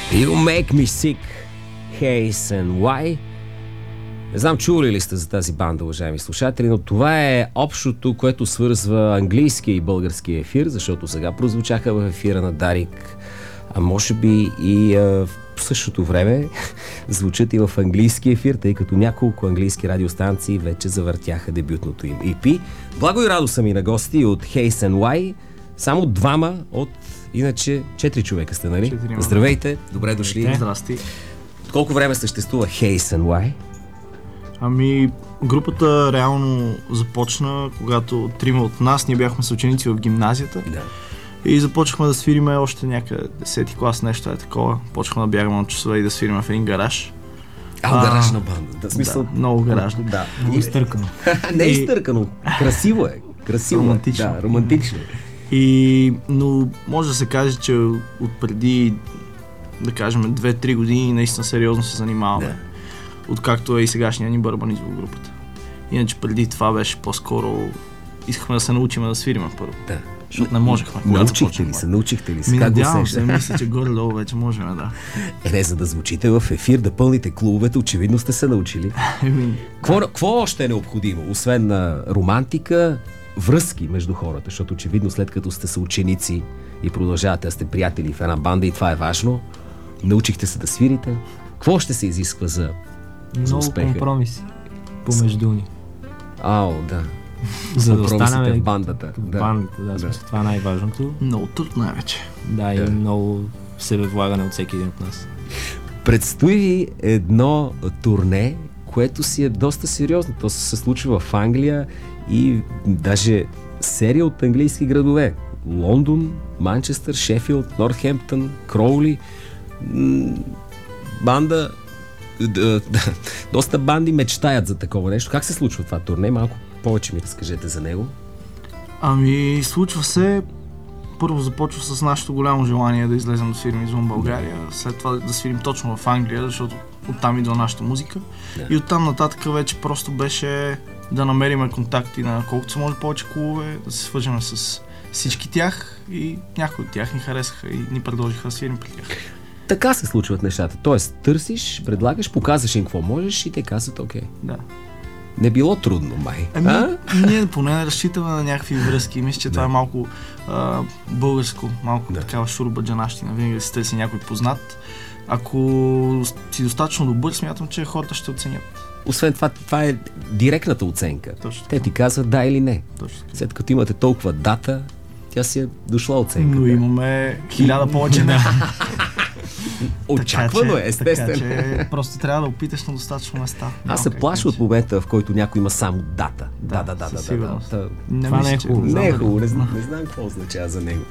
You Make Me Sick, Haze and Why. Не знам, чували ли сте за тази банда, уважаеми слушатели, но това е общото, което свързва английския и българския ефир, защото сега прозвучаха в ефира на Дарик, а може би и в същото време звучат и в английски ефир, тъй като няколко английски радиостанции вече завъртяха дебютното им EP. Благо и радо са ми на гости от Haze and Why, само двама от, иначе 4 човека сте, нали? 4. Здравейте, добре дошли. Здрасти. Колко време съществува Haze and Why? Ами, групата реално започна, когато трима от нас, ние бяхме съученици в гимназията. Да. И започнахме да свириме още някъде 10-ти клас, нещо е такова. Почнахме да бягаме от часове и да свириме в един гараж. Гаражна банда. Да, смисъл... Да, много гаражна. Да. Много изтъркано. Не е изтъркано. Красиво е. Красиво. Романтично. Да, романтично. Но може да се каже, че от преди, да кажем, 2-3 години наистина сериозно се занимаваме. Да. Откакто е и сегашния ни барабанист в групата. Иначе преди това беше по-скоро искахме да се научим да свириме първо. Да. Защото не можехме. Научихте ли се? Как го Надявам усеща? се, мисля, че горе-долу вече можем, да. Не, за да звучите в ефир, да пълните клубовете, очевидно сте се научили. Какво още е необходимо? Освен на романтика, връзки между хората, защото очевидно след като сте съученици и продължавате да сте приятели в една банда и това е важно, научихте се да свирите. Какво още се изисква за Много успеха? компромиси помежду ни. Да. За да Компромисите останем в бандата. бандата, да, смисъл, това е най-важното. Много труд най-вече. Да, и много себевлагане от всеки един от нас. Предстои ви едно турне, което си е доста сериозно. То се случва в Англия и даже серия от английски градове. Лондон, Манчестър, Шефилд, Нортхемптън, Кроули. Банда... Доста банди мечтаят за такова нещо. Как се случва това турне? Малко повече ми разкажете за него. Ами, случва се. Първо започва с нашето голямо желание да излезем да свирим извън България, след това да свирим точно в Англия, защото оттам идва нашата музика. Да. И оттам нататък вече просто беше да намерим контакти на колкото се може повече клубове, да се свържем с всички тях и някои от тях ни харесаха и ни предложиха да свирим при тях. Така се случват нещата. Тоест, търсиш, предлагаш, показваш им какво можеш и те казват окей. Да. Не било трудно, май. Ние поне не разчитаме на някакви връзки. Мисля, че това е малко българско, малко такава шурбаджанащина. Винаги да си търси някой познат. Ако си достатъчно добър, смятам, че хората ще оценят. Освен това, това е директната оценка. Точно Те ти казват да или не. Точно така. След като имате толкова дата, тя си е дошла оценка. Но имаме 1000 повече не. Очаквано е, естествено. Така че просто трябва да опиташ на достатъчно места. Аз се плаша от момента, в който някой има само дата. със сигурност. Това не е хубаво. Не е хубаво, не знам какво означава за него.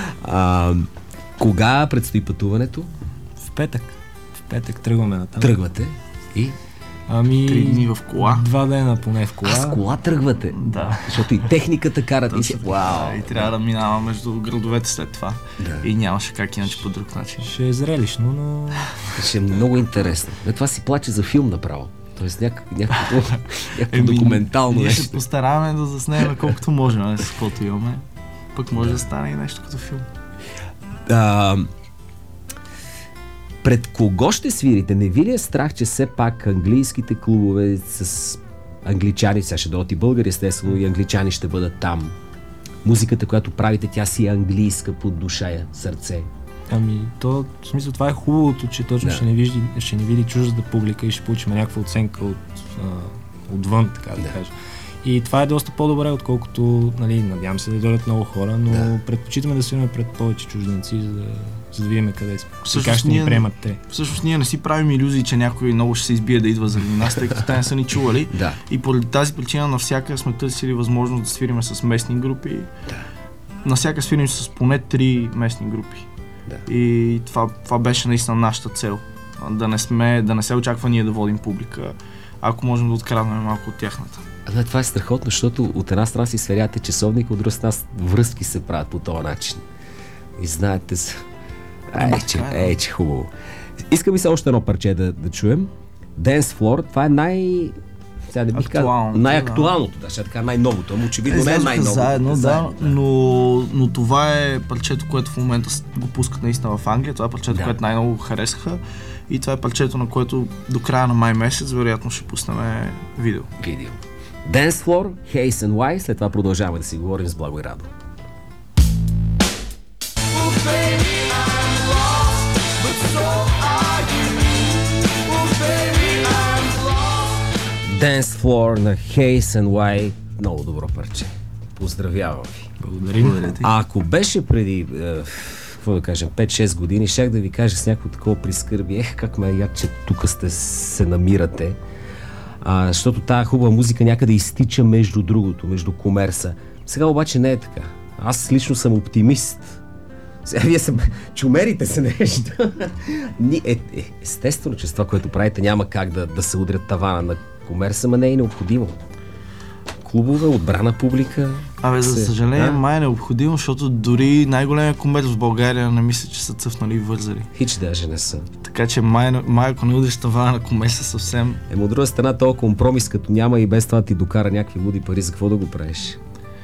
Кога предстои пътуването? В петък тръгваме натам. Тръгвате и... 3 дни в кола. 2 дена поне в кола. С кола тръгвате? Да. Защото и техниката карат и си... Вау! И трябва да минава между градовете след това. Да. И нямаше как иначе по друг начин. Ще е зрелищно, но... Ще е много интересно. Това си плаче за филм направо. Тоест някакво документално ние нещо. ще постараваме да заснемем колкото можем, с каквото имаме. Пък може да стане и нещо като филм. Пред кого ще свирите? Не ви ли е страх, че все пак английските клубове с англичани, сега ще дойдат и българи, естествено, и англичани ще бъдат там. Музиката, която правите, тя си е английска по душа и сърце. Ами, в смисъл, това е хубавото, че точно ще не види чуждата публика и ще получим някаква оценка отвън, така да кажа. И това е доста по-добре, отколкото, надявам се да дойдат много хора, но предпочитаме да свираме пред повече чужденци, за да видим къде сме. И как ще ни приемат те. Всъщност ние не си правим илюзии, че някой много ще се избие да идва заради нас, тъй като те не са ни чували. И поради тази причина навсякъде сме търсили възможност да свириме с местни групи. Навсякъде свирим с поне 3 местни групи. И това беше наистина нашата цел. Да не се очаква ние да водим публика, ако можем да откраднем малко от тяхната. Това е страхотно, защото от една страна си сверяте часовник, от друга страна връзки се правят по този начин. И знаете се. Че хубаво. Искам и се още едно парче да чуем. Dance Floor, това е сега не бих казал най-актуалното, да, ще така най-новото, ама очевидно не е най-новото. Заедно, да, но това е парчето, което в момента го пускат наистина в Англия, това е парчето, което най-много харесаха и това е парчето, на което до края на май месец вероятно ще пуснем видео. Dance Floor, Haze and Why, след това продължаваме да си говорим с Благо и Радо. Dance Floor на Haze and Why. Много добро парче. Поздравявам ви. Благодаря. А ако беше преди, какво да кажем, 5-6 години, щях да ви кажа с някакво такова прискърбие, как ме яд, че тук се намирате. Защото тази хубава музика някъде изтича между другото, между комерса. Сега обаче не е така. Аз лично съм оптимист. Сега вие чумерите се нещо. Естествено, че с това, което правите, няма как да се удрят тавана на комерса, но не е необходимо. Клубове, отбрана публика. За съжаление, май е необходимо, защото дори най-големия комерс в България не мисля, че са цъфнали и вързали. Хич даже не са. Така че май ако не удриш тавана на комерса съвсем... От друга страна, този компромис, като няма и без това ти докара някакви луди пари, за какво да го правиш?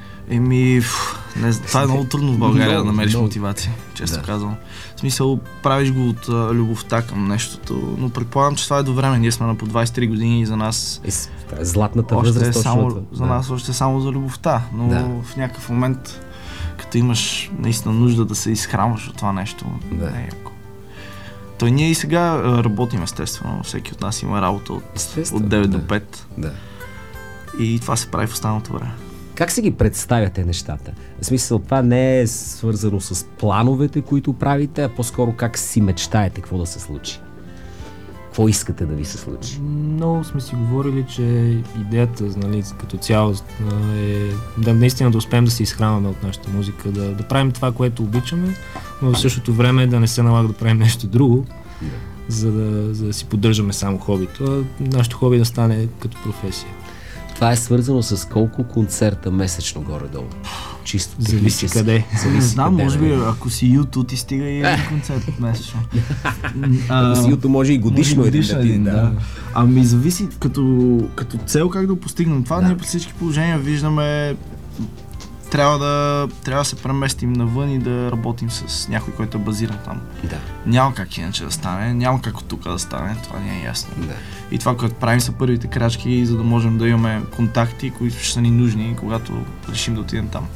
Това е много трудно в България да намериш мотивация, често казвам. В смисъл, правиш го от любовта към нещото, но предполагам, че това е до време. Ние сме на по 23 години и за нас... Златната възраст точно. За нас още само за любовта, но в някакъв момент, като имаш наистина нужда да се изхранваш от това нещо, не е яко. Той ние и сега работим, естествено. Всеки от нас има работа от 9 до 5. Да. И това се прави в останалото време. Как си ги представяте нещата? В смисъл, това не е свързано с плановете, които правите, а по-скоро как си мечтаете какво да се случи? Какво искате да ви се случи? Много сме си говорили, че идеята, нали, като цяло е да наистина да успеем да се изхранваме от нашата музика, да правим това, което обичаме, но в същото време да не се налага да правим нещо друго, за да си поддържаме само хобито, а нашето хоби да стане като професия. Това е свързано с колко концерта месечно горе-долу? Чисто зависи къде. Не знам, може би ако си YouTube ти стига и един концерт месечно. Ако си YouTube може и годишно един. Да. Ами зависи като цел как да постигнем това. Ние при всички положения виждаме трябва да се преместим навън и да работим с някой, който е базиран там. Да. Няма как иначе да стане, няма как от тук да стане, това не е ясно. Да. И това, което правим, са първите крачки, за да можем да имаме контакти, които ще са ни нужни, когато решим да отидем там.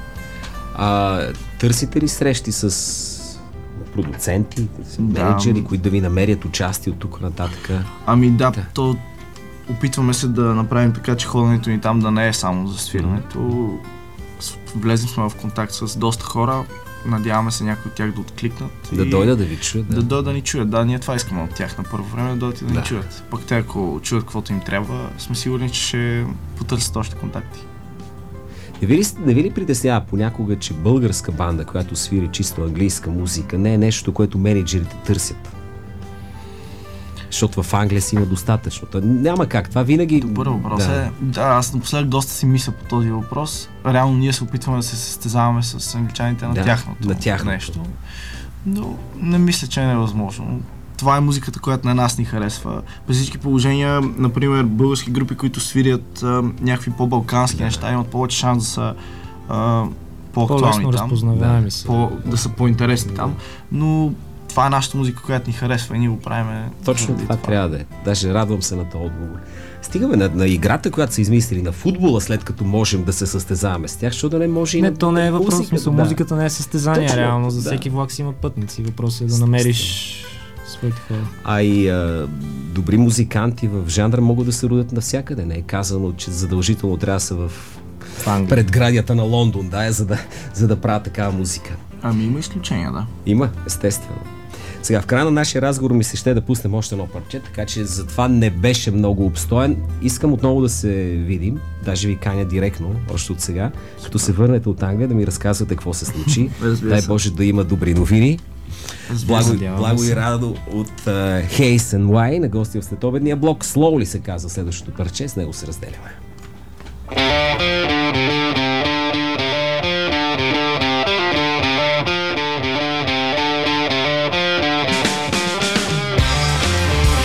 Търсите ли срещи с продуценти, менеджери, които да ви намерят участие от тук нататък? Ами то опитваме се да направим така, че ходенето ни там да не е само за свирането. Влезем сме в контакт с доста хора, надяваме се някои от тях да откликнат. Да дойдат да ви чуят. Да дойдат да ни чуят. Да, ние това искаме от тях на първо време, да дойдат и да ни чуят. Пък те, ако чуят каквото им трябва, сме сигурни, че ще потърсят още контакти. Не ви ли притеснява понякога, че българска банда, която свири чисто английска музика, не е нещо, което менеджерите търсят? Защото в Англия си има достатъчно. Няма как, това винаги... Добър въпрос е. Да, аз напоследък доста си мисля по този въпрос. Реално ние се опитваме да се състезаваме с англичаните на тяхното нещо. Но не мисля, че е невъзможно. Това е музиката, която на нас ни харесва. При всички положения, например, български групи, които свирят някакви по-балкански неща, имат повече шанс да са по-актуални там. Да са по-интересни там. Но това е нашата музика, която ни харесва и ние го правим. Точно това трябва да е. Даже радвам се на този отговор. Стигаме на играта, която са измислили, на футбола, след като можем да се състезаваме с тях, защото да не може и то не е въпрос, смисъл, музиката не е състезание, точно, реално, за всеки влак си има пътници. Въпросът е да намериш своите хора. И добри музиканти в жанра могат да се родят навсякъде. Не е казано, че задължително трябва да са в предградията на Лондон, за да правят такава музика. Ами има изключения, да. Има, естествено. Сега, в края на нашия разговор ми се ще да пуснем още едно парче, така че затова не беше много обстоен. Искам отново да се видим, даже ви каня директно, още от сега, като се върнете от Англия, да ми разказвате какво се случи. Дай Боже да има добри новини. Благо и Радо от Haze and Why на гости в следобедния блок. Slowly се казва следващото парче, с него се разделяме.